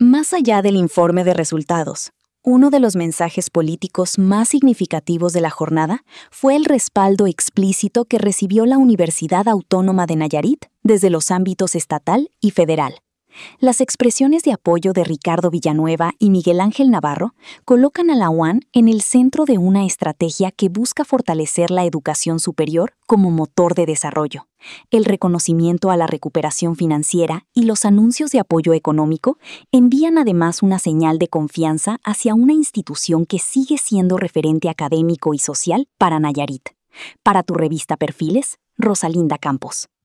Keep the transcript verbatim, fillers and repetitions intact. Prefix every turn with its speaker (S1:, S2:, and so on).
S1: Más allá del informe de resultados, uno de los mensajes políticos más significativos de la jornada fue el respaldo explícito que recibió la Universidad Autónoma de Nayarit desde los ámbitos estatal y federal. Las expresiones de apoyo de Ricardo Villanueva y Miguel Ángel Navarro colocan a la U A N en el centro de una estrategia que busca fortalecer la educación superior como motor de desarrollo. El reconocimiento a la recuperación financiera y los anuncios de apoyo económico envían además una señal de confianza hacia una institución que sigue siendo referente académico y social para Nayarit. Para tu revista Perfiles, Rosalinda Campos.